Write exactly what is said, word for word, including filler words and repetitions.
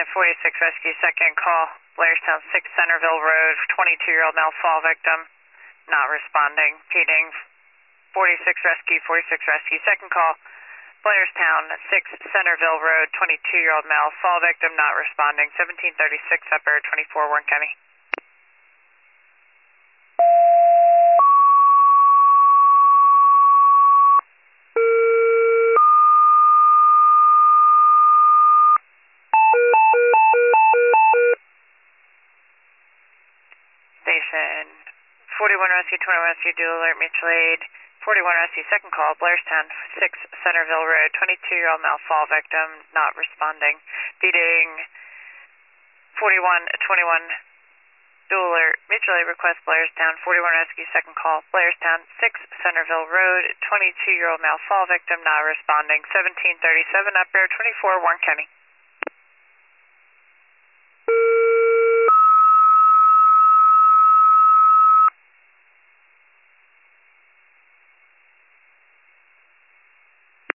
five forty-six Rescue, second call. Blairstown six Centerville Road, twenty-two-year-old male fall victim, not responding. Feeding forty-six Rescue, forty-six Rescue, second call. Blairstown six Centerville Road, twenty-two-year-old male fall victim, not responding. seventeen thirty-six Upper twenty-four, Warren County. Station forty-one Rescue, twenty-one Rescue, dual alert, mutual aid. forty-one Rescue, second call, Blairstown six Centerville Road, twenty-two-year-old male fall victim, not responding. Feeding forty-one twenty-one, dual alert, mutual aid request, Blairstown, forty-one Rescue, second call, Blairstown six Centerville Road, twenty-two-year-old male fall victim, not responding. seventeen thirty-seven Upper twenty-four, Warren County.